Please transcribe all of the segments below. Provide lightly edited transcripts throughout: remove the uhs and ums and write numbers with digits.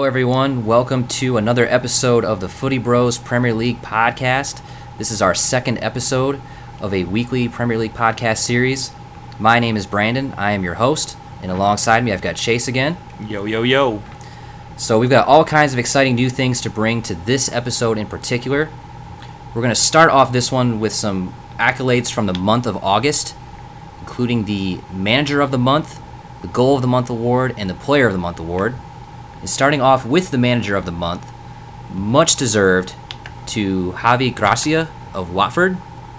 everyone. Welcome to another episode of the Footy Bros Premier League podcast. This is our second episode of a weekly Premier League podcast series. My name is Brandon. I am your host, and alongside me I've got Chase again. Yo, yo, yo. So we've got all kinds of exciting new things to bring to this episode in particular. We're going to start off this one with some accolades from the month of August, including the Manager of the Month, the Goal of the Month award, and the Player of the Month award. And starting off with the Manager of the Month, much deserved to Javi Gracia of Watford.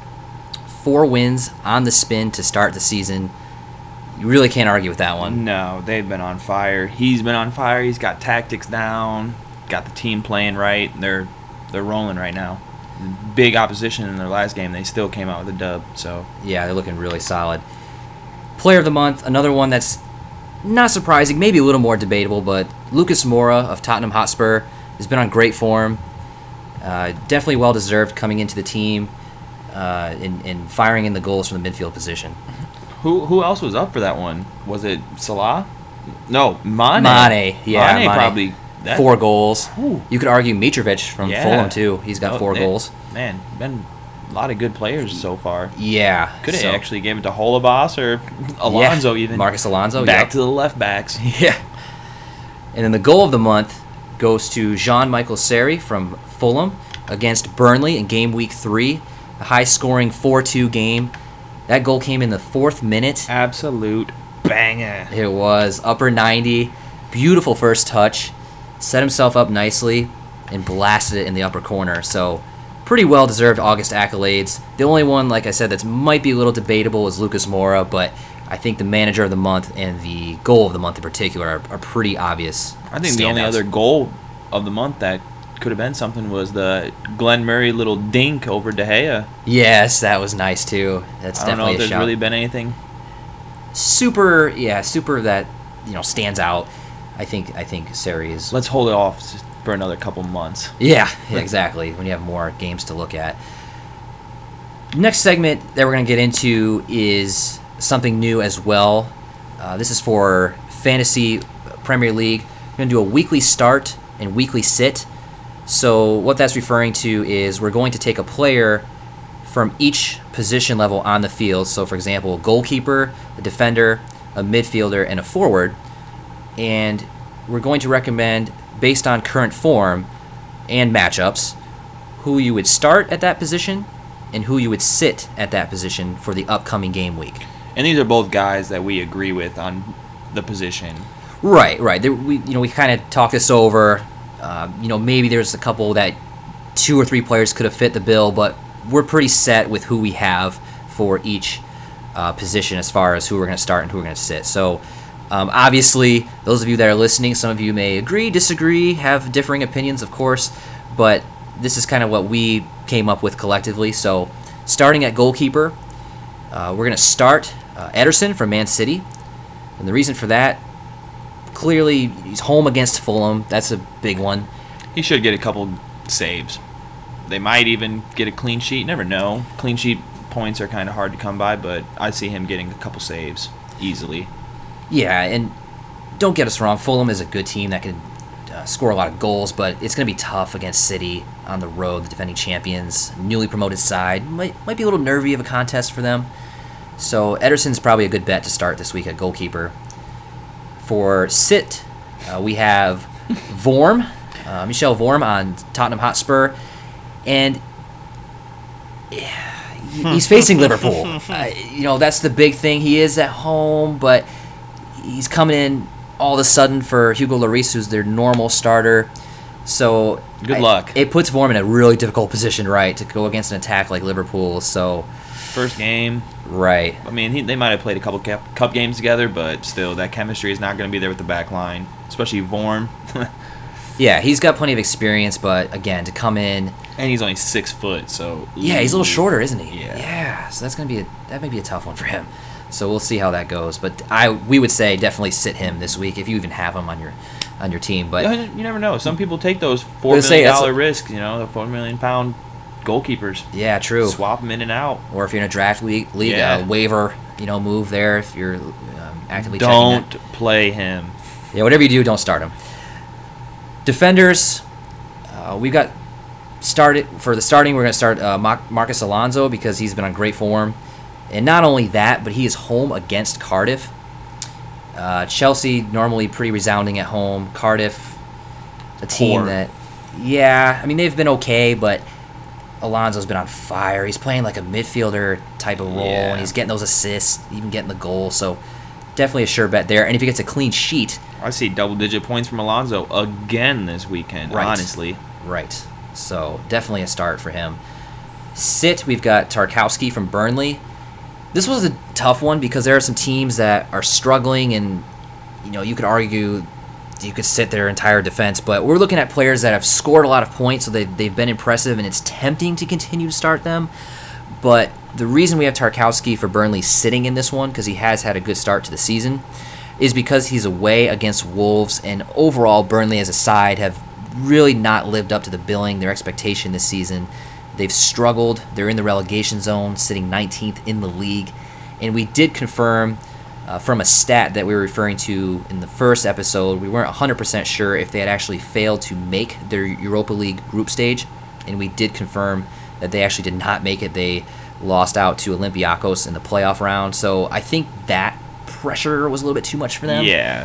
4 wins on the spin to start the season. You really can't argue with that one. No, they've been on fire. He's been on fire. He's got tactics down, got the team playing right. They're rolling right now. Big opposition in their last game. They still came out with a dub. So yeah, they're looking really solid. Player of the Month, another one that's not surprising, maybe a little more debatable, but Lucas Moura of Tottenham Hotspur has been on great form. Definitely well-deserved coming into the team and firing in the goals from the midfield position. Who else was up for that one? Was it Salah? No, Mane. Mane probably. 4 goals. Ooh. You could argue Mitrovic from Fulham, too. He's got 4 goals. Man, been a lot of good players so far. Yeah. Could have actually gave it to Holebas or Alonso even. Marcus Alonso. Back to the left backs. Yeah. And then the Goal of the Month goes to Jean-Michael Seri from Fulham against Burnley in game week 3. A high-scoring 4-2 game. That goal came in the 4th minute. Absolute banger. It was upper 90. Beautiful first touch. Set himself up nicely and blasted it in the upper corner. So pretty well-deserved August accolades. The only one, like I said, that might be a little debatable is Lucas Moura, but I think the Manager of the Month and the Goal of the Month in particular are pretty obvious. I think the only other Goal of the Month that could have been something was the Glenn Murray little dink over De Gea. Yes, that was nice too. That's I don't know definitely if a there's shout. really been anything super that stands out. I think Seri is. Let's hold it off for another couple months. Yeah, exactly. When you have more games to look at. Next segment that we're going to get into is something new as well. This is for Fantasy Premier League. We're going to do a weekly start and weekly sit. So what that's referring to is we're going to take a player from each position level on the field. So, for example, a goalkeeper, a defender, a midfielder, and a forward. And we're going to recommend, based on current form and matchups, who you would start at that position and who you would sit at that position for the upcoming game week. And these are both guys that we agree with on the position. Right. We kind of talked this over. Maybe there's a couple that 2 or 3 players could have fit the bill, but we're pretty set with who we have for each position as far as who we're going to start and who we're going to sit. So, obviously, those of you that are listening, some of you may agree, disagree, have differing opinions, of course, but this is kind of what we came up with collectively. So, starting at goalkeeper, we're going to start Ederson from Man City. And the reason for that, clearly, he's home against Fulham. That's a big one. He should get a couple saves. They might even get a clean sheet. Never know. Clean sheet points are kind of hard to come by, but I see him getting a couple saves easily. Yeah, and don't get us wrong. Fulham is a good team that can score a lot of goals, but it's going to be tough against City on the road, the defending champions, newly promoted side. Might be a little nervy of a contest for them. So Ederson's probably a good bet to start this week at goalkeeper. For sit, we have Vorm, Michel Vorm on Tottenham Hotspur, and he's facing Liverpool. That's the big thing. He is at home, but he's coming in all of a sudden for Hugo Lloris, who's their normal starter. So good luck. It puts Vorm in a really difficult position, right, to go against an attack like Liverpool. So first game. Right. I mean, they might have played a couple cup games together, but still, that chemistry is not going to be there with the back line, especially Vorm. Yeah, he's got plenty of experience, but again, to come in, and he's only 6 foot, so yeah, he's a little shorter, isn't he? Yeah. So that may be a tough one for him. So we'll see how that goes. But we would say definitely sit him this week if you even have him on your team. But you never know. Some people take those $4 million risks. The £4 million goalkeepers. Yeah, true. Swap them in and out. Or if you're in a draft league, Yeah. waiver, move there if you're actively Don't checking it. play him. Yeah, whatever you do, don't start him. Defenders, we've got started for the starting. We're going to start Marcus Alonso because he's been on great form, and not only that, but he is home against Cardiff. Chelsea normally pretty resounding at home. Cardiff, a team that, I mean they've been okay, but Alonso's been on fire. He's playing like a midfielder type of role, and he's getting those assists, even getting the goal. So definitely a sure bet there. And if he gets a clean sheet, I see double-digit points from Alonso again this weekend. Right. Honestly, right. So definitely a start for him. Sit, we've got Tarkowski from Burnley. This was a tough one because there are some teams that are struggling, and you could argue you could sit their entire defense, but we're looking at players that have scored a lot of points, so they've been impressive, and it's tempting to continue to start them. But the reason we have Tarkowski for Burnley sitting in this one, because he has had a good start to the season, is because he's away against Wolves, and overall Burnley as a side have really not lived up to the billing, their expectation this season. They've struggled. They're in the relegation zone, sitting 19th in the league. And we did confirm from a stat that we were referring to in the first episode, we weren't 100% sure if they had actually failed to make their Europa League group stage. And we did confirm that they actually did not make it. They lost out to Olympiacos in the playoff round. So I think that pressure was a little bit too much for them. Yeah,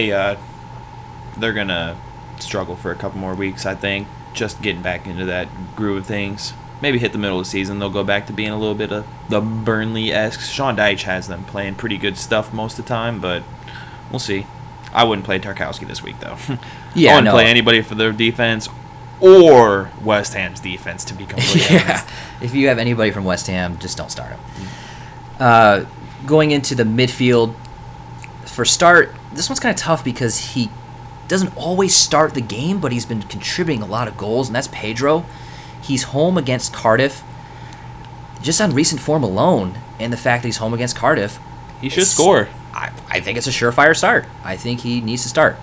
they're going to struggle for a couple more weeks, I think, just getting back into that groove of things. Maybe hit the middle of the season, they'll go back to being a little bit of the Burnley-esque. Sean Dyche has them playing pretty good stuff most of the time, but we'll see. I wouldn't play Tarkowski this week, though. Yeah, I wouldn't play anybody for their defense or West Ham's defense, to be completely honest. If you have anybody from West Ham, just don't start him. Going into the midfield, for start, this one's kind of tough because he doesn't always start the game, but he's been contributing a lot of goals, and that's Pedro. He's home against Cardiff. Just on recent form alone, and the fact that he's home against Cardiff, he should score. I think it's a surefire start. I think he needs to start.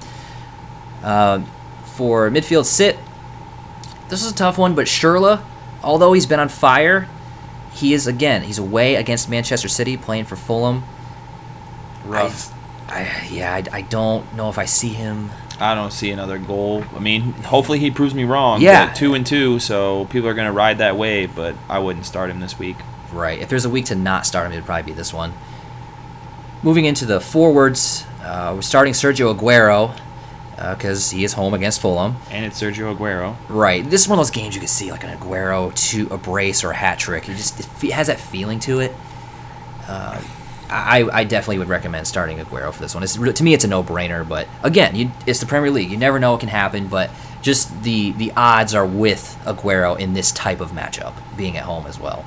For midfield sit, this is a tough one, but Schürrle, although he's been on fire, he's away against Manchester City, playing for Fulham. Rough. I don't know if I see him. I don't see another goal. I mean, hopefully he proves me wrong. Yeah. 2-2, so people are going to ride that wave, but I wouldn't start him this week. Right. If there's a week to not start him, it would probably be this one. Moving into the forwards, we're starting Sergio Aguero because he is home against Fulham. And it's Sergio Aguero. Right. This is one of those games you can see like an Aguero to a brace or a hat trick. It has that feeling to it. I definitely would recommend starting Aguero for this one. To me, it's a no-brainer. But again, it's the Premier League. You never know what can happen. But just the odds are with Aguero in this type of matchup, being at home as well.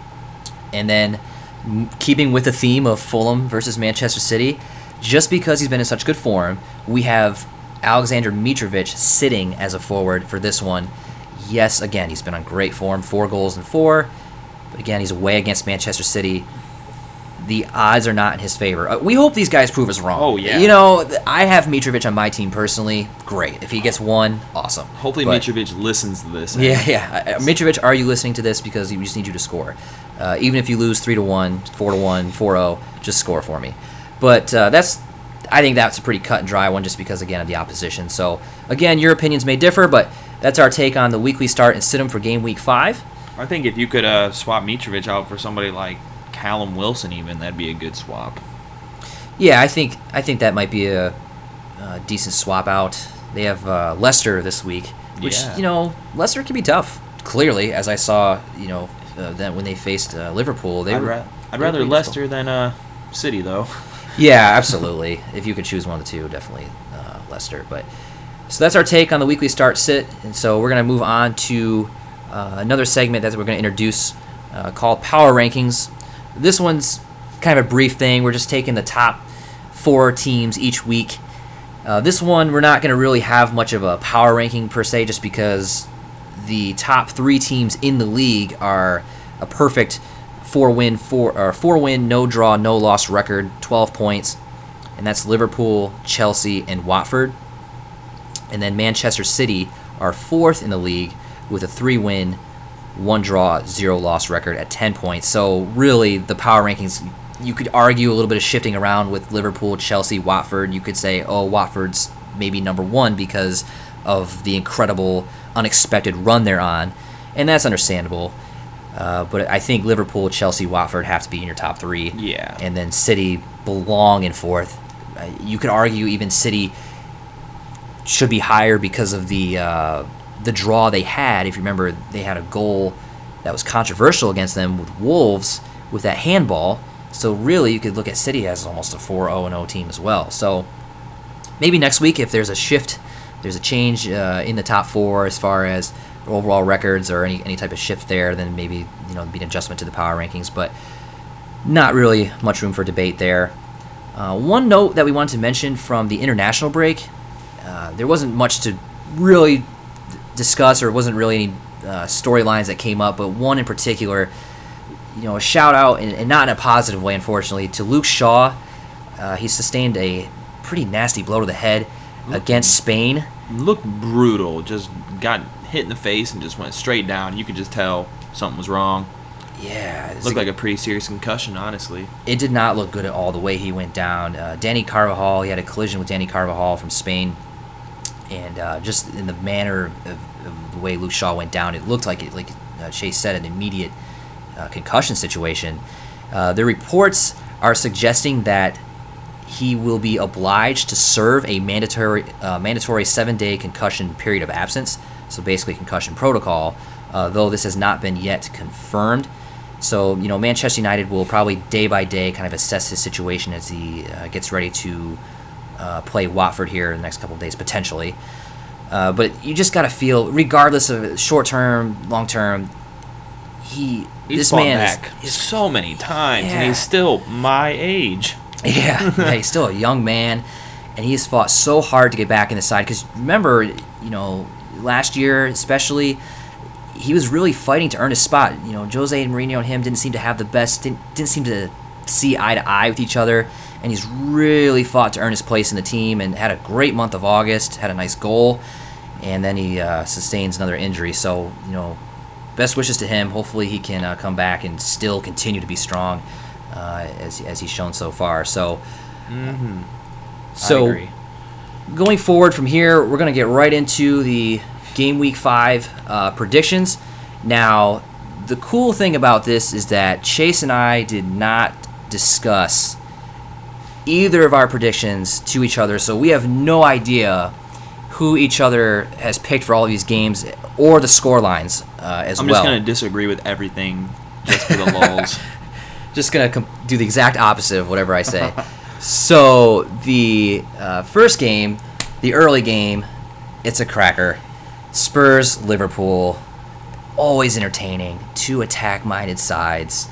And then, keeping with the theme of Fulham versus Manchester City, just because he's been in such good form, we have Alexander Mitrovic sitting as a forward for this one. Yes, again, he's been on great form, 4 goals and 4. But again, he's away against Manchester City. The odds are not in his favor. We hope these guys prove us wrong. Oh, yeah. I have Mitrovic on my team personally. Great. If he gets 1, awesome. Hopefully Mitrovic listens to this. Yeah. Mitrovic, are you listening to this? Because we just need you to score. Even if you lose 3-1, 4-1, 4-0, just score for me. But I think that's a pretty cut and dry one just because, again, of the opposition. So, again, your opinions may differ, but that's our take on the weekly start and sit 'em for game week 5. I think if you could swap Mitrovic out for somebody like Callum Wilson, even, that'd be a good swap. Yeah, I think that might be a decent swap out. They have Leicester this week, which Leicester can be tough. Clearly, as I saw, that when they faced Liverpool, I'd rather Leicester than City, though. Yeah, absolutely. If you could choose one of the two, definitely Leicester. But so that's our take on the weekly start sit, and so we're gonna move on to another segment that we're gonna introduce called Power Rankings. This one's kind of a brief thing. We're just taking the top 4 teams each week. This one, we're not going to really have much of a power ranking per se, just because the top 3 teams in the league are a perfect 4-win, no draw, no loss record, 12 points, and that's Liverpool, Chelsea, and Watford. And then Manchester City are 4th in the league with a 3-win, 1 draw, 0 loss record at 10 points. So really, the power rankings, you could argue a little bit of shifting around with Liverpool, Chelsea, Watford. You could say, Watford's maybe number 1 because of the incredible, unexpected run they're on, and that's understandable. But I think Liverpool, Chelsea, Watford have to be in your top three. Yeah. And then City belong in fourth. You could argue even City should be higher because of the draw they had. If you remember, they had a goal that was controversial against them with Wolves with that handball. So really, you could look at City as almost a 4-0-0 team as well. So maybe next week, if there's a shift, there's a change in the top four as far as overall records or any type of shift there, then maybe be an adjustment to the power rankings. But not really much room for debate there. One note that we wanted to mention from the international break, there wasn't much to really discuss, or wasn't really any storylines that came up, but one in particular, a shout out, and not in a positive way, unfortunately, to Luke Shaw. He sustained a pretty nasty blow to the head against Spain. Looked brutal. Just got hit in the face and just went straight down. You could just tell something was wrong. Yeah. Looked like a pretty serious concussion, honestly. It did not look good at all the way he went down. Danny Carvajal, he had a collision with Danny Carvajal from Spain. And just in the manner of the way Luke Shaw went down, it looked like Chase said, an immediate concussion situation. The reports are suggesting that he will be obliged to serve a mandatory 7-day concussion period of absence, so basically concussion protocol, though this has not been yet confirmed. So, Manchester United will probably day by day kind of assess his situation as he gets ready to play Watford here in the next couple of days, potentially. But you just got to feel, regardless of short-term, long-term, he's this fought man back is so many times, Yeah. and he's still my age. Yeah, he's still a young man, and he's fought so hard to get back in the side. Because remember, last year especially, he was really fighting to earn his spot. Jose Mourinho and him didn't seem to have the best, didn't seem to see eye to eye with each other, and he's really fought to earn his place in the team and had a great month of August, had a nice goal, and then he sustains another injury. So, best wishes to him. Hopefully he can come back and still continue to be strong as he's shown so far. So, I agree. Going forward from here, we're going to get right into the Game Week 5 predictions. Now, the cool thing about this is that Chase and I did not discuss either of our predictions to each other, so we have no idea who each other has picked for all of these games or the score lines as well. I'm just going to disagree with everything just for the lulz. Just going to do the exact opposite of whatever I say. So, the first game, the early game, it's a cracker. Spurs, Liverpool, always entertaining. Two attack-minded sides.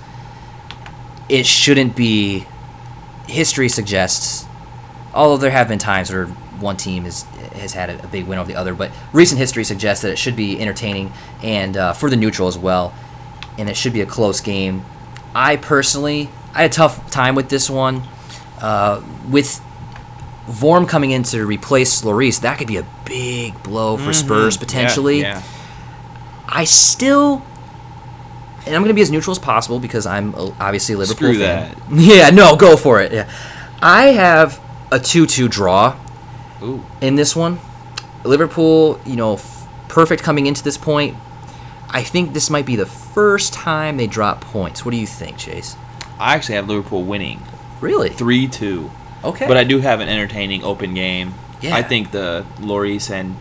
It shouldn't be. History suggests, although there have been times where one team has had a big win over the other, but recent history suggests that it should be entertaining and for the neutral as well, and it should be a close game. I personally, I had a tough time with this one. With Vorm coming in to replace Lloris, that could be a big blow for Spurs potentially. Yeah. I still, and I'm going to be as neutral as possible because I'm obviously a Liverpool Screw fan. that. Yeah, no, go for it. Yeah, I have a 2-2 draw in this one. Liverpool, perfect coming into this point. I think this might be the first time they drop points. What do you think, Chase? I actually have Liverpool winning Really? 3-2. Okay. But I do have an entertaining open game. Yeah. I think the Lloris and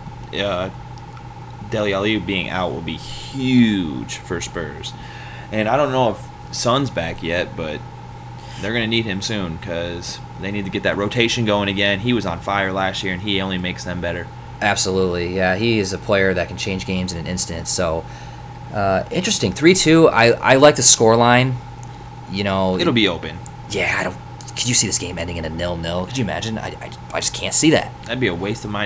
Dele Alli being out will be huge for Spurs. And I don't know if Son's back yet, but they're going to need him soon because they need to get that rotation going again. He was on fire last year, and he only makes them better. Absolutely, yeah. He is a player that can change games in an instant. So, interesting. 3-2. I like the scoreline. It'll be open. Yeah, I don't. Could you see this game ending in a 0-0? Could you imagine? I just can't see that. That'd be a waste of my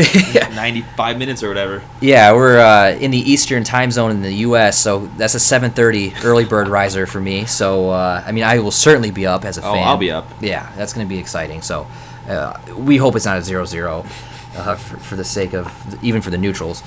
95 minutes or whatever. Yeah, we're in the Eastern time zone in the U.S., so that's a 7:30 early bird riser for me. So, I will certainly be up as a fan. I'll be up. Yeah, that's going to be exciting. So, we hope it's not a 0-0 for the sake of, even for the neutrals.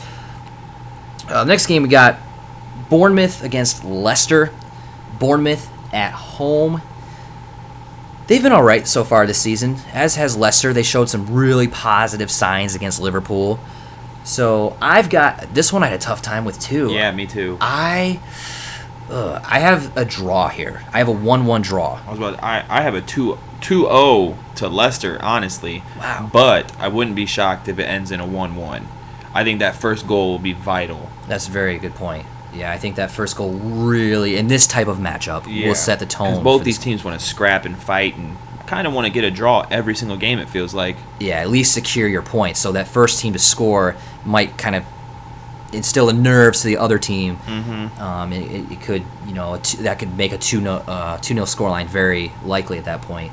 Next game, we got Bournemouth against Leicester. Bournemouth at home. They've been all right so far this season, as has Leicester. They showed some really positive signs against Liverpool. So I've got this one. I had a tough time with too. Yeah, me too. I have a draw here. I have a 1-1 draw. I have a 2-0 to Leicester, honestly. Wow. But I wouldn't be shocked if it ends in a 1-1. I think that first goal will be vital. That's a very good point. Yeah, I think that first goal really, in this type of matchup, will set the tone. Because both these teams want to scrap and fight and kind of want to get a draw every single game, it feels like. Yeah, at least secure your points. So that first team to score might kind of instill the nerves to the other team. Mm-hmm. It could, that could make a 2-0 scoreline very likely at that point.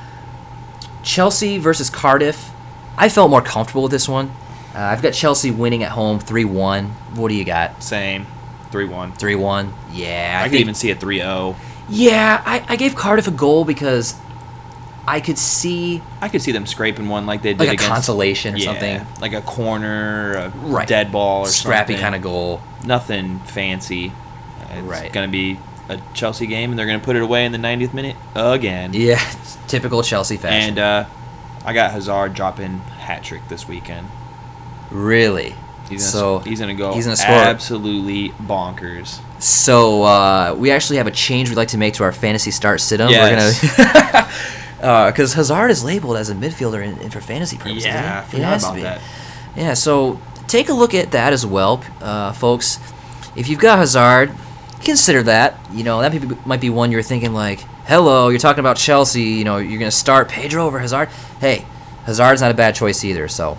Chelsea versus Cardiff. I felt more comfortable with this one. I've got Chelsea winning at home 3-1. What do you got? Same. 3-1. 3-1? Yeah. I could even see a 3-0. Yeah, I gave Cardiff a goal because I could see them scraping one like they did like a against consolation or something. Like a corner, a dead ball or scrappy something. kind of goal. Nothing fancy. It's going to be a Chelsea game, and they're going to put it away in the 90th minute again. Yeah, it's typical Chelsea fashion. And I got Hazard dropping hat trick this weekend. Really? He's gonna go score absolutely bonkers. So we actually have a change we'd like to make to our fantasy start sit-em. Yes. We're gonna because Hazard is labeled as a midfielder in for fantasy purposes. Yeah, I forgot about that. Yeah, so take a look at that as well, folks. If you've got Hazard, consider that. That might be one you're thinking like, hello, you're talking about Chelsea. You're gonna start Pedro over Hazard. Hey, Hazard's not a bad choice either. So.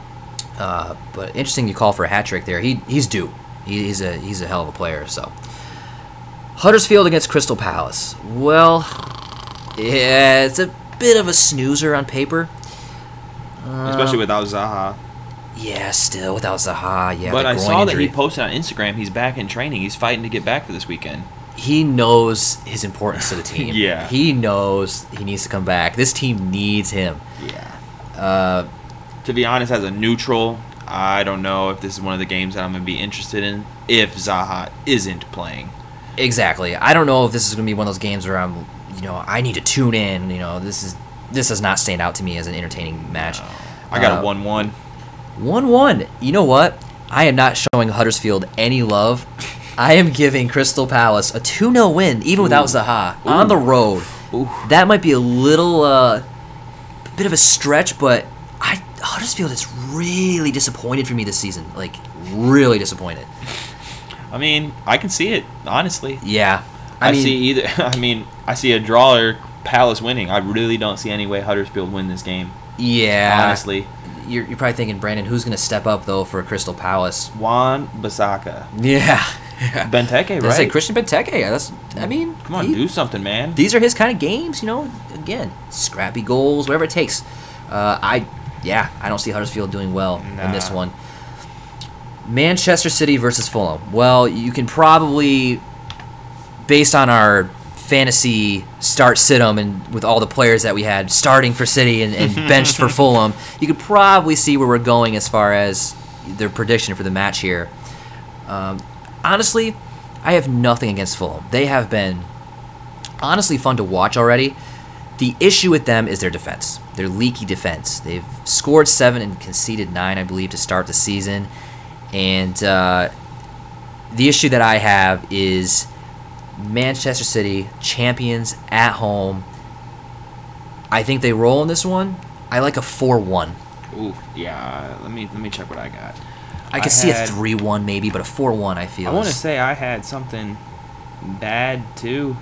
But interesting you call for a hat trick there. He's due. He's a hell of a player. So Huddersfield against Crystal Palace. Well, yeah, it's a bit of a snoozer on paper. Especially without Zaha. Yeah, still without Zaha. Yeah, but I saw injury. that he posted on Instagram he's back in training. He's fighting to get back for this weekend. He knows his importance to the team. Yeah. He knows he needs to come back. This team needs him. Yeah. To be honest, as a neutral, I don't know if this is one of the games that I'm going to be interested in if Zaha isn't playing. Exactly. I don't know if this is going to be one of those games where I need to tune in. This does not stand out to me as an entertaining match. No. I got a 1-1. 1-1. You know what? I am not showing Huddersfield any love. I am giving Crystal Palace a 2-0 win, even without Zaha, on the road. Ooh. That might be a little bit of a stretch, but Huddersfield is really disappointed for me this season. Like, really disappointed. I mean, I can see it, honestly. Yeah. I see a draw or Palace winning. I really don't see any way Huddersfield win this game. Yeah. Honestly. You're probably thinking, Brandon, who's going to step up, though, for Crystal Palace? Wan-Bissaka. Yeah. Benteke, right? I say Christian Benteke. Come on, do something, man. These are his kind of games, Again, scrappy goals, whatever it takes. I don't see Huddersfield doing well in this one. Manchester City versus Fulham. Well, you can probably, based on our fantasy start sit-em and with all the players that we had starting for City and benched for Fulham, you could probably see where we're going as far as their prediction for the match here. Honestly, I have nothing against Fulham. They have been honestly fun to watch already. The issue with them is their defense, their leaky defense. They've scored 7 and conceded 9, I believe, to start the season. And the issue that I have is Manchester City, champions at home. I think they roll in this one. I like a 4-1. Ooh, yeah. Let me check what I got. I could see a 3-1 maybe, but a 4-1 I feel. I want to say I had something bad too.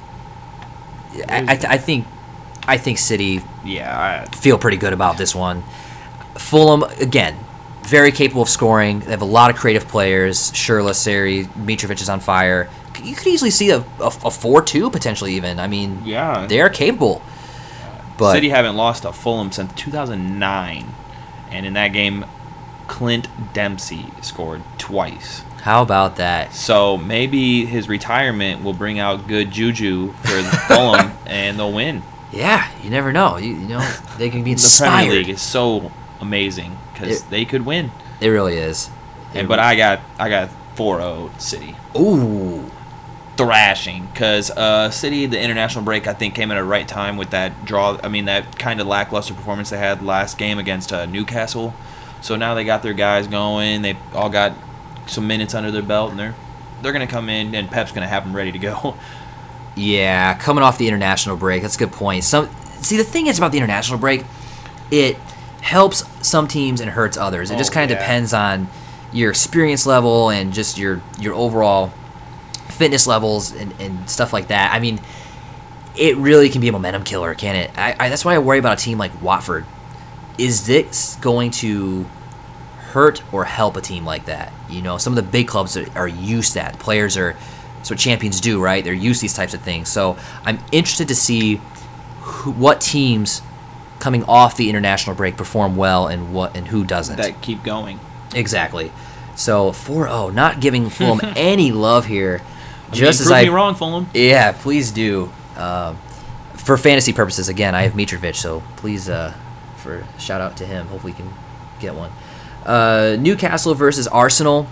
I think City. Yeah, feel pretty good about this one. Fulham again, very capable of scoring. They have a lot of creative players. Shirley, Seri, Mitrovic is on fire. You could easily see a 4-2 potentially even. I mean, yeah, they are capable. But City haven't lost to Fulham since 2009, and in that game, Clint Dempsey scored twice. How about that? So maybe his retirement will bring out good juju for Fulham, and they'll win. Yeah, you never know. You know they can be inspired. The Premier League is so amazing because they could win. It really is. But I got 4-0 City. Ooh. Thrashing because City, the international break, I think came at a right time with that draw. I mean, that kind of lackluster performance they had last game against Newcastle. So now they got their guys going. They all got some minutes under their belt, and they're going to come in, and Pep's going to have them ready to go. Yeah, coming off the international break, that's a good point. See, the thing is about the international break, it helps some teams and hurts others. It just kind of depends on your experience level and just your overall fitness levels and stuff like that. I mean, it really can be a momentum killer, can it? That's why I worry about a team like Watford. Is this going to hurt or help a team like that? You know, some of the big clubs are used to that. Players are, that's what champions do, right? They're used to these types of things. So I'm interested to see what teams coming off the international break perform well and who doesn't. That keep going. Exactly. So 4-0, not giving Fulham any love here. Prove me wrong, Fulham. Yeah, please do. For fantasy purposes, again, I have Mitrovic, so please, for shout out to him. Hopefully, we can get one. Newcastle versus Arsenal.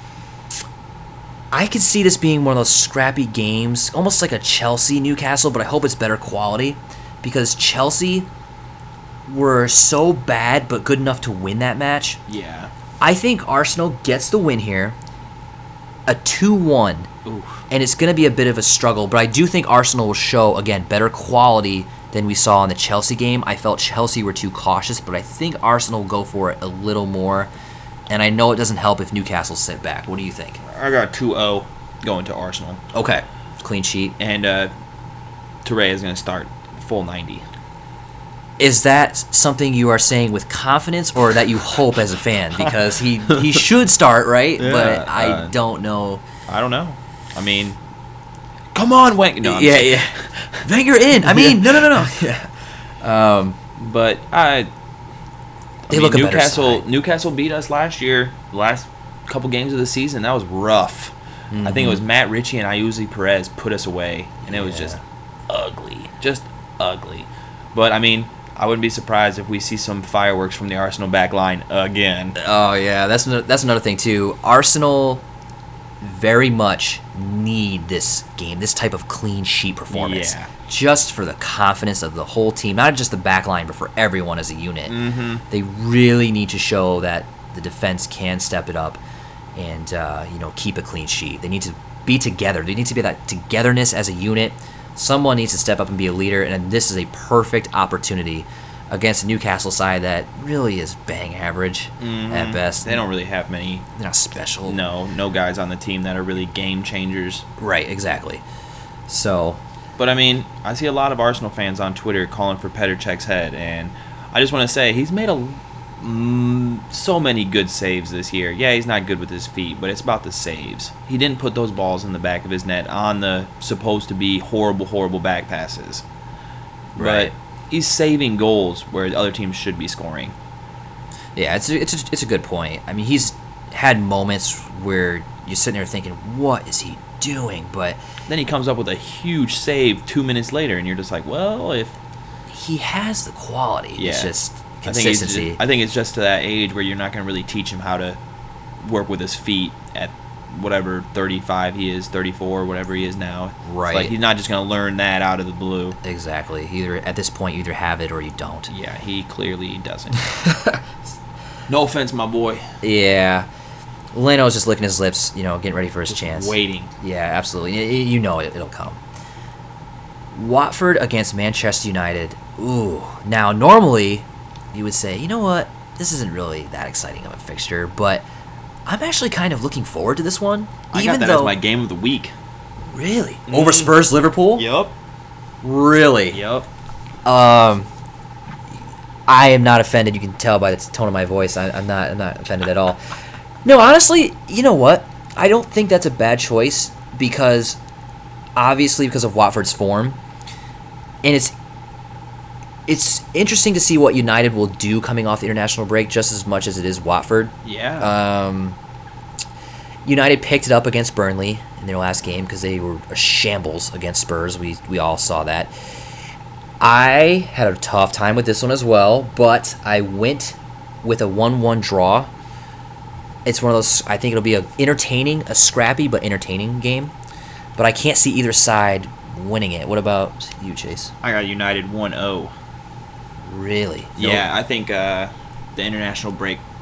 I could see this being one of those scrappy games, almost like a Chelsea Newcastle, but I hope it's better quality because Chelsea were so bad but good enough to win that match. Yeah. I think Arsenal gets the win here, a 2-1, and it's going to be a bit of a struggle, but I do think Arsenal will show, again, better quality than we saw in the Chelsea game. I felt Chelsea were too cautious, but I think Arsenal will go for it a little more, and I know it doesn't help if Newcastle sit back. What do you think? I got 2-0 going to Arsenal. Okay. Clean sheet. And Touré is going to start full 90. Is that something you are saying with confidence or that you hope as a fan? Because he should start, right? Yeah, but I don't know. I don't know. I mean, come on, Wenger. No, yeah. Wenger in. I mean, no. Yeah. But They look a better side. Newcastle beat us last year. The last couple games of the season, that was rough. I think it was Matt Ritchie and Ayuso Perez put us away, and it was just ugly. But I mean, I wouldn't be surprised if we see some fireworks from the Arsenal back line again. Oh yeah, that's another thing too. Arsenal very much need this game, this type of clean sheet performance, just for the confidence of the whole team, not just the back line, but for everyone as a unit. They really need to show that the defense can step it up and keep a clean sheet. They need to be together. There needs to be that togetherness as a unit. Someone needs to step up and be a leader, and this is a perfect opportunity against a Newcastle side that really is bang average at best. They don't really have many. They're not special. No guys on the team that are really game changers. Right, exactly. So, but I mean, I see a lot of Arsenal fans on Twitter calling for Petr Cech's head, and I just want to say he's made so many good saves this year. Yeah, he's not good with his feet, but it's about the saves. He didn't put those balls in the back of his net on the supposed to be horrible back passes. Right. But he's saving goals where other teams should be scoring. Yeah, it's a good point. I mean, he's had moments where you're sitting there thinking, what is he doing? But then he comes up with a huge save 2 minutes later, and you're just like, well, if he has the quality, it's just consistency. I think it's just to that age where you're not going to really teach him how to work with his feet at whatever 35 he is, 34, whatever he is now. Right. It's like he's not just going to learn that out of the blue. Exactly. Either at this point, you either have it or you don't. Yeah, he clearly doesn't. No offense, my boy. Yeah. Leno's just licking his lips, getting ready for his chance. Waiting. Yeah, absolutely. You know it'll come. Watford against Manchester United. Ooh. Now, normally, you would say, you know what? This isn't really that exciting of a fixture, but I'm actually kind of looking forward to this one. I got that as my game of the week. Really? Over Spurs Liverpool? Yep. Really? Yep. I am not offended. You can tell by the tone of my voice. I'm not offended at all. No, honestly, you know what? I don't think that's a bad choice because of Watford's form, and it's interesting to see what United will do coming off the international break just as much as it is Watford. Yeah. United picked it up against Burnley in their last game because they were a shambles against Spurs. We all saw that. I had a tough time with this one as well, but I went with a 1-1 draw. It's one of those, I think it'll be a scrappy but entertaining game. But I can't see either side winning it. What about you, Chase? I got United 1-0. Really? Yeah, I think the international break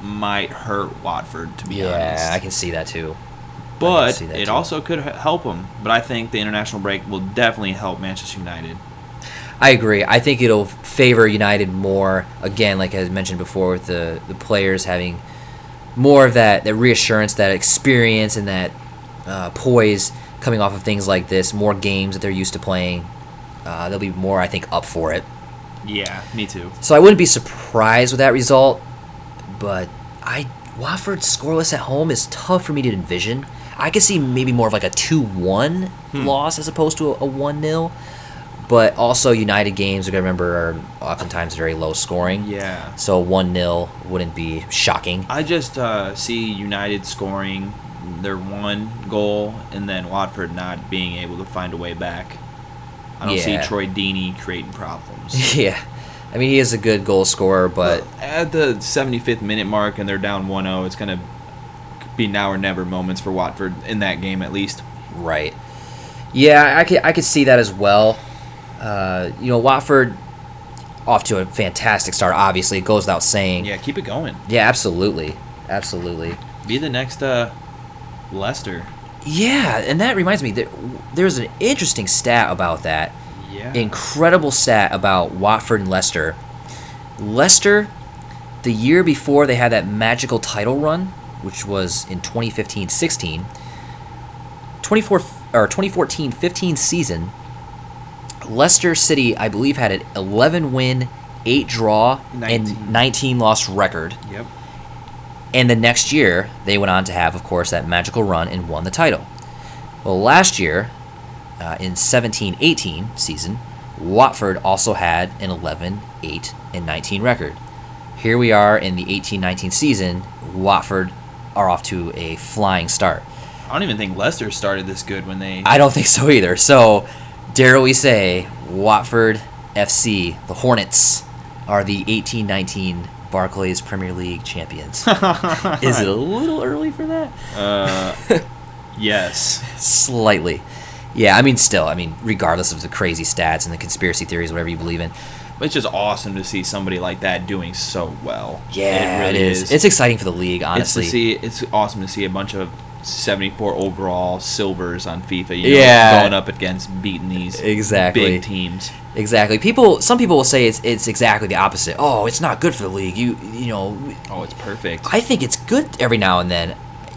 might hurt Watford, to be honest. Yeah, I can see that too. But it also could help them. But I think the international break will definitely help Manchester United. I agree. I think it'll favor United more. Again, like I mentioned before, with the players having more of that reassurance, that experience, and that poise coming off of things like this, more games that they're used to playing. They'll be more, I think, up for it. Yeah, me too. So I wouldn't be surprised with that result, but Watford scoreless at home is tough for me to envision. I could see maybe more of like a 2-1 loss as opposed to a 1-0. But also United games, we're going to remember, are oftentimes very low scoring. Yeah. So 1-0 wouldn't be shocking. I just see United scoring their one goal and then Watford not being able to find a way back. I don't see Troy Deeney creating problems. Yeah. I mean, he is a good goal scorer, but at the 75th minute mark and they're down 1-0, it's going to be now or never moments for Watford in that game at least. Right. Yeah, I could see that as well. Watford off to a fantastic start, obviously. It goes without saying. Yeah, keep it going. Yeah, absolutely. Absolutely. Be the next Leicester. Yeah, and that reminds me, there's an interesting stat about that. Yeah. Incredible stat about Watford and Leicester. Leicester, the year before they had that magical title run, which was in 2015-16, 2014-15 season, Leicester City, I believe, had an 11-win, 8-draw, and 19-loss record. Yep. And the next year, they went on to have, of course, that magical run and won the title. Well, last year, in 17-18 season, Watford also had an 11, 8, and 19 record. Here we are in the 18-19 season. Watford are off to a flying start. I don't even think Leicester started this good when they... I don't think so either. So, dare we say, Watford FC, the Hornets, are the 18-19 Barclays Premier League champions. Is it a little early for that? Yes. Slightly. Yeah, regardless of the crazy stats and the conspiracy theories, whatever you believe in. It's just awesome to see somebody like that doing so well. Yeah, it is. It's exciting for the league, honestly. It's awesome to see a bunch of 74 overall silvers on FIFA, going up against beating these big teams. Exactly. Some people will say it's exactly the opposite. Oh, it's not good for the league. Oh, it's perfect. I think it's good every now and then.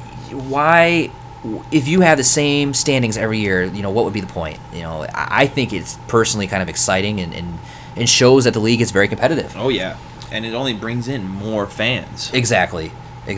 Why, if you have the same standings every year, what would be the point? I think it's personally kind of exciting and shows that the league is very competitive. Oh yeah, and it only brings in more fans. Exactly.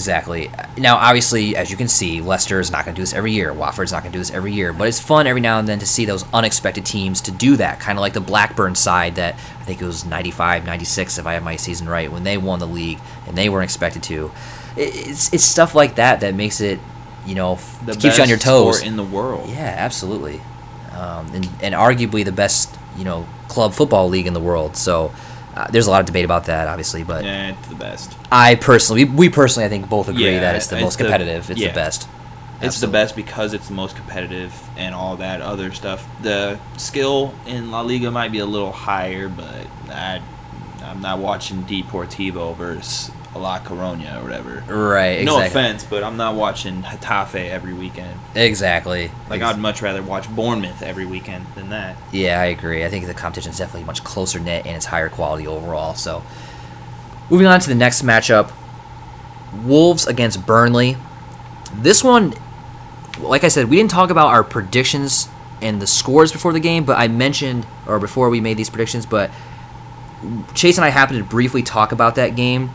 Now, obviously, as you can see, Leicester is not going to do this every year. Watford's not going to do this every year. But it's fun every now and then to see those unexpected teams to do that, kind of like the Blackburn side that I think it was 95, 96, if I have my season right, when they won the league and they weren't expected to. It's stuff like that makes it, keeps you on your toes. Sport in the world. Yeah, absolutely. And arguably the best, club football league in the world. So... there's a lot of debate about that, obviously, but yeah, it's the best. We personally, I think both agree that it's the most competitive. It's the best. It's the best because it's the most competitive and all that other stuff. The skill in La Liga might be a little higher, but I'm not watching Deportivo versus La Coruña or whatever. Right. Exactly. No offense, but I'm not watching Getafe every weekend. Exactly. I'd much rather watch Bournemouth every weekend than that. Yeah, I agree. I think the competition is definitely much closer knit and it's higher quality overall. So, moving on to the next matchup, Wolves against Burnley. This one, like I said, we didn't talk about our predictions and the scores before the game, but I mentioned, or before we made these predictions, but Chase and I happened to briefly talk about that game.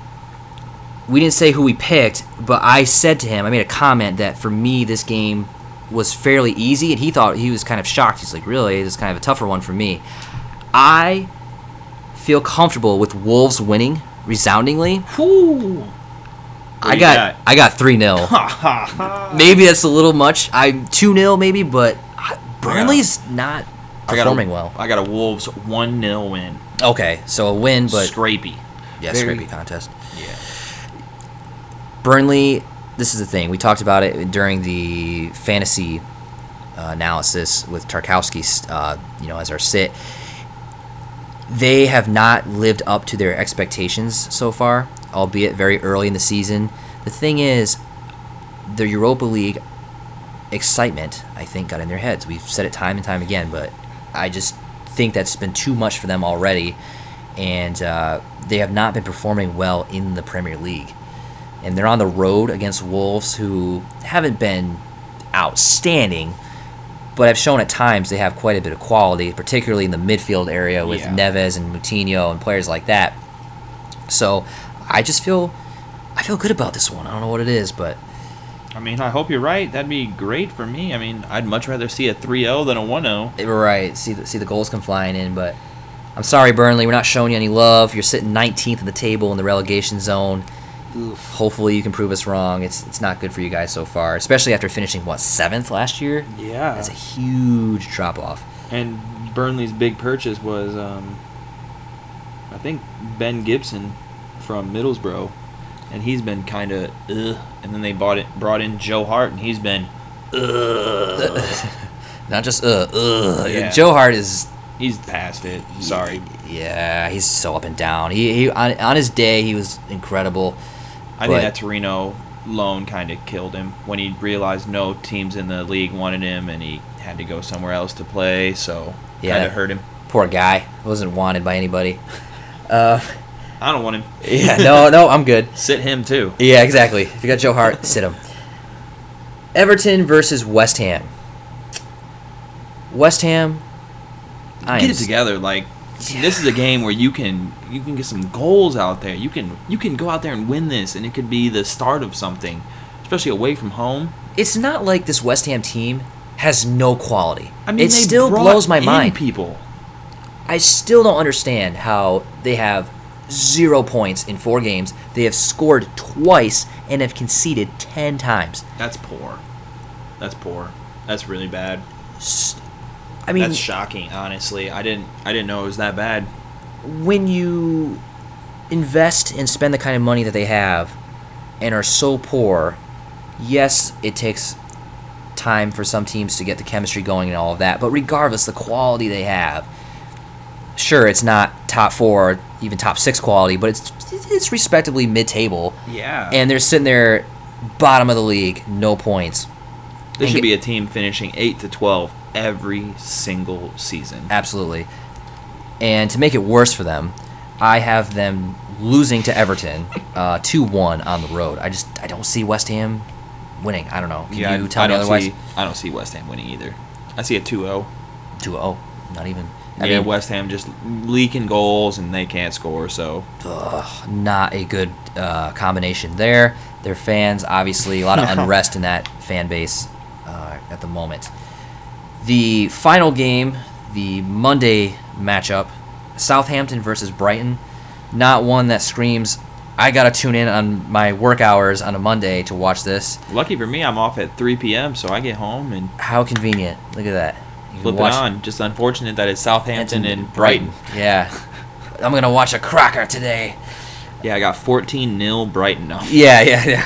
We didn't say who we picked, but I said to him, I made a comment that for me this game was fairly easy, and he was kind of shocked. He's like, really? This is kind of a tougher one for me. I feel comfortable with Wolves winning resoundingly. Whew. I got 3-0. Maybe that's a little much. I'm 2-0 maybe, but Burnley's not performing well. I got a Wolves 1-0 win. Okay, so a win, but scrapey. Yeah, scrapey contest. Yeah. Burnley, this is the thing. We talked about it during the fantasy analysis with Tarkowski, as our sit. They have not lived up to their expectations so far. albeit very early in the season. The thing is, the Europa League excitement, I think, got in their heads. We've said it time and time again, but I just think that's been too much for them already, and they have not been performing well in the Premier League. And they're on the road against Wolves, who haven't been outstanding, but have shown at times they have quite a bit of quality, particularly in the midfield area with Neves and Moutinho and players like that. So I feel good about this one. I don't know what it is, but I mean, I hope you're right. That'd be great for me. I mean, I'd much rather see a 3-0 than a 1-0. Right. See the goals come flying in, but I'm sorry, Burnley. We're not showing you any love. You're sitting 19th in the table in the relegation zone. Oof. Hopefully you can prove us wrong. It's not good for you guys so far, especially after finishing, 7th last year? Yeah. That's a huge drop-off. And Burnley's big purchase was, I think, Ben Gibson from Middlesbrough. And he's been kind of, and then they brought in Joe Hart, and he's been, Not just, Yeah. Joe Hart is... He's past it. Sorry. Yeah, he's so up and down. He on his day, he was incredible. I think that Torino loan kind of killed him when he realized no teams in the league wanted him, and he had to go somewhere else to play, so kind of hurt him. Poor guy. Wasn't wanted by anybody. I don't want him. Yeah, no, I'm good. Sit him, too. Yeah, exactly. If you got Joe Hart, sit him. Everton versus West Ham. West Ham... Get it together. Like, this is a game where you can get some goals out there. You can go out there and win this, and it could be the start of something, especially away from home. It's not like this West Ham team has no quality. I mean, it still blows my mind. People. I still don't understand how they have 0 points in 4 games. They have scored twice and have conceded 10 times. That's poor. That's really bad. I mean, that's shocking, honestly. I didn't know it was that bad. When you invest and spend the kind of money that they have and are so poor, yes, it takes time for some teams to get the chemistry going and all of that, but regardless, the quality they have, sure, it's not top 4 or even top 6 quality, but it's respectably mid-table. Yeah. And they're sitting there bottom of the league, no points. This should be a team finishing 8 to 12 every single season. Absolutely. And to make it worse for them, I have them losing to Everton 2-1 on the road. I don't see West Ham winning. I don't know. Can you tell me otherwise? I don't see West Ham winning either. I see a 2-0. 2-0. Not even. I mean, West Ham just leaking goals and they can't score, so. Not a good combination there. Their fans, obviously, a lot of unrest in that fan base at the moment. The final game, the Monday matchup, Southampton versus Brighton. Not one that screams, I got to tune in on my work hours on a Monday to watch this. Lucky for me, I'm off at 3 p.m., so I get home and... How convenient. Look at that. Flip it on. Just unfortunate that it's Southampton and Brighton. Yeah. I'm going to watch a cracker today. Yeah, I got 14-0 Brighton now. Yeah.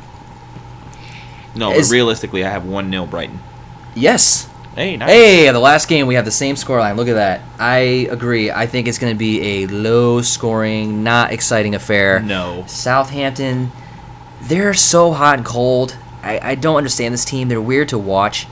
No, but realistically, I have 1-0 Brighton. Yes. Hey, nice. Hey, the last game we have the same scoreline. Look at that. I agree. I think it's going to be a low-scoring, not exciting affair. No. Southampton, they're so hot and cold. I don't understand this team. They're weird to watch.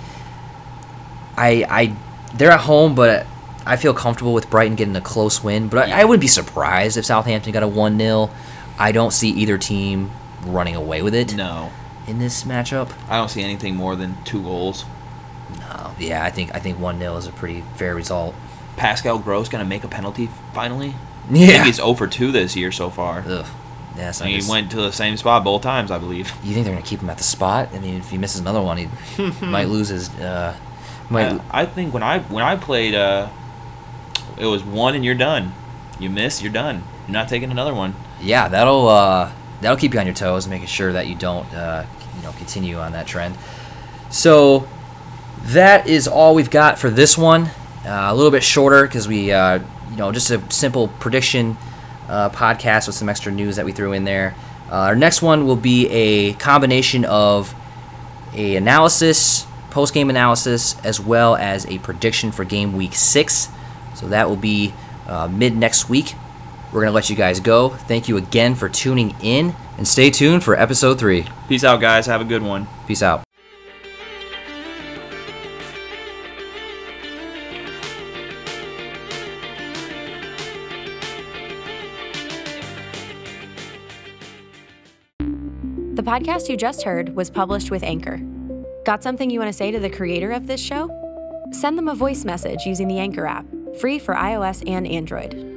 They're at home, but I feel comfortable with Brighton getting a close win. But I wouldn't be surprised if Southampton got a 1-0. I don't see either team running away with it. No. In this matchup, I don't see anything more than 2 goals. No, yeah, I think 1-0 is a pretty fair result. Pascal Gross gonna make a penalty finally. Yeah, I think he's 0 for 2 this year so far. Ugh. Yeah, so he went to the same spot both times, I believe. You think they're gonna keep him at the spot? I mean, if he misses another one, he might lose his. I think when I played, it was 1 and you're done. You miss, you're done. You're not taking another one. Yeah, that'll keep you on your toes, making sure that you don't continue on that trend. So that is all we've got for this one. A little bit shorter because we just a simple prediction podcast with some extra news that we threw in there. Our next one will be a combination of a analysis, post-game analysis, as well as a prediction for game week 6. So that will be mid next week. We're going to let you guys go. Thank you again for tuning in, and stay tuned for episode 3. Peace out, guys. Have a good one. Peace out. The podcast you just heard was published with Anchor. Got something you want to say to the creator of this show? Send them a voice message using the Anchor app, free for iOS and Android.